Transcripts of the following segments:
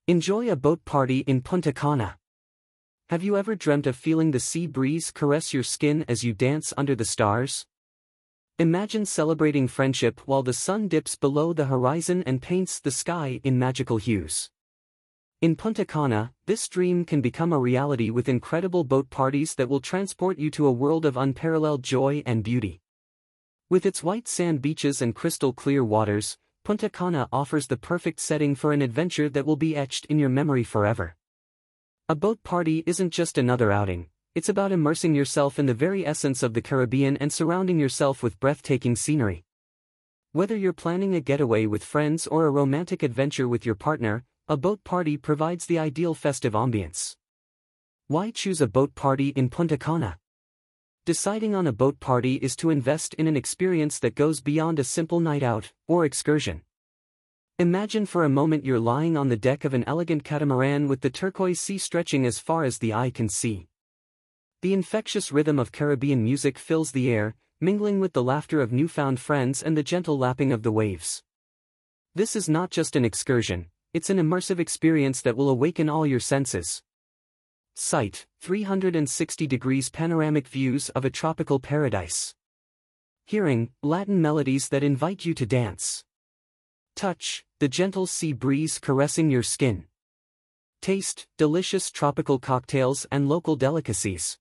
Enjoy a boat party in Punta Cana. Have you ever dreamt of feeling the sea breeze caress your skin as you dance under the stars? Imagine celebrating friendship while the sun dips below the horizon and paints the sky in magical hues. In Punta Cana, this dream can become a reality with incredible boat parties that will transport you to a world of unparalleled joy and beauty. With its white sand beaches and crystal clear waters, Punta Cana offers the perfect setting for an adventure that will be etched in your memory forever. A boat party isn't just another outing, it's about immersing yourself in the very essence of the Caribbean and surrounding yourself with breathtaking scenery. Whether you're planning a getaway with friends or a romantic adventure with your partner, a boat party provides the ideal festive ambience. Why choose a boat party in Punta Cana? Deciding on a boat party is to invest in an experience that goes beyond a simple night out or excursion. Imagine for a moment you're lying on the deck of an elegant catamaran with the turquoise sea stretching as far as the eye can see. The infectious rhythm of Caribbean music fills the air, mingling with the laughter of newfound friends and the gentle lapping of the waves. This is not just an excursion, it's an immersive experience that will awaken all your senses. Sight, 360 degrees panoramic views of a tropical paradise. Hearing, Latin melodies that invite you to dance. Touch, the gentle sea breeze caressing your skin. Taste, delicious tropical cocktails and local delicacies.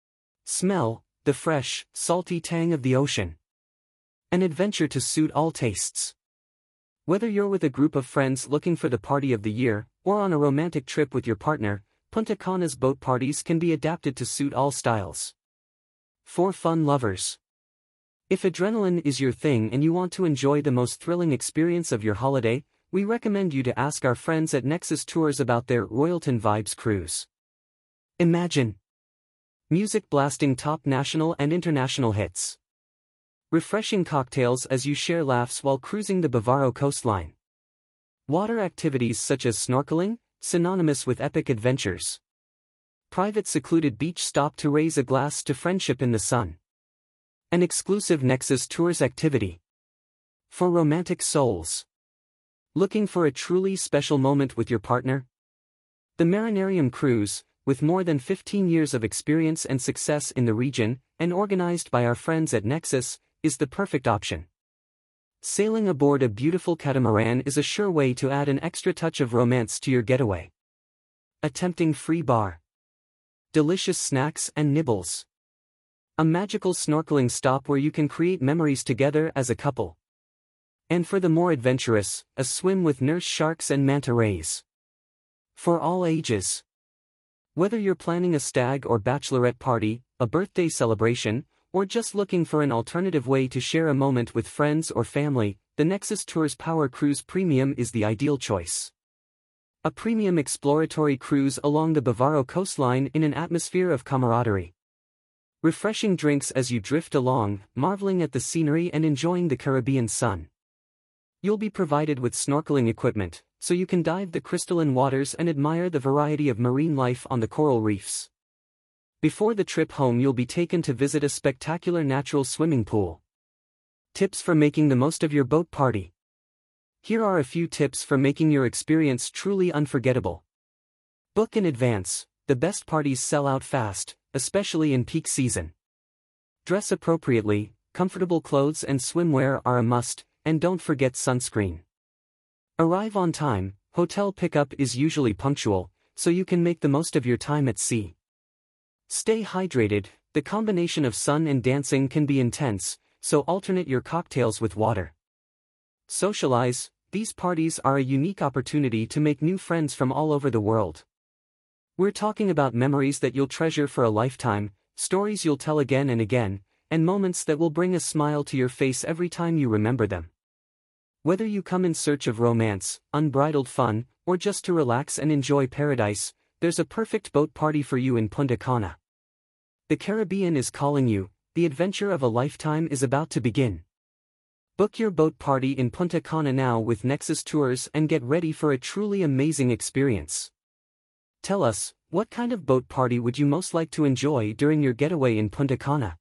Smell, the fresh, salty tang of the ocean. An adventure to suit all tastes. Whether you're with a group of friends looking for the party of the year, or on a romantic trip with your partner, Punta Cana's boat parties can be adapted to suit all styles. For fun lovers. If adrenaline is your thing and you want to enjoy the most thrilling experience of your holiday, we recommend you to ask our friends at Nexus Tours about their Royalton Vibes cruise. Imagine music blasting top national and international hits. Refreshing cocktails as you share laughs while cruising the Bavaro coastline. Water activities such as snorkeling, synonymous with epic adventures. Private secluded beach stop to raise a glass to friendship in the sun. An exclusive Nexus Tours activity. For romantic souls. Looking for a truly special moment with your partner? The Marinarium Cruise, with more than 15 years of experience and success in the region, and organized by our friends at Nexus, is the perfect option. Sailing aboard a beautiful catamaran is a sure way to add an extra touch of romance to your getaway. A tempting free bar. Delicious snacks and nibbles. A magical snorkeling stop where you can create memories together as a couple. And for the more adventurous, a swim with nurse sharks and manta rays. For all ages. Whether you're planning a stag or bachelorette party, a birthday celebration, or just looking for an alternative way to share a moment with friends or family, the Nexus Tours Power Cruise Premium is the ideal choice. A premium exploratory cruise along the Bavaro coastline in an atmosphere of camaraderie. Refreshing drinks as you drift along, marveling at the scenery and enjoying the Caribbean sun. You'll be provided with snorkeling equipment, so you can dive the crystalline waters and admire the variety of marine life on the coral reefs. Before the trip home, you'll be taken to visit a spectacular natural swimming pool. Tips for making the most of your boat party. Here are a few tips for making your experience truly unforgettable. Book in advance. The best parties sell out fast, especially in peak season. Dress appropriately. Comfortable clothes and swimwear are a must, and don't forget sunscreen. Arrive on time. Hotel pickup is usually punctual, so you can make the most of your time at sea. Stay hydrated. The combination of sun and dancing can be intense, so alternate your cocktails with water. Socialize. These parties are a unique opportunity to make new friends from all over the world. We're talking about memories that you'll treasure for a lifetime, stories you'll tell again and again, and moments that will bring a smile to your face every time you remember them. Whether you come in search of romance, unbridled fun, or just to relax and enjoy paradise, there's a perfect boat party for you in Punta Cana. The Caribbean is calling you, the adventure of a lifetime is about to begin. Book your boat party in Punta Cana now with Nexus Tours and get ready for a truly amazing experience. Tell us, what kind of boat party would you most like to enjoy during your getaway in Punta Cana?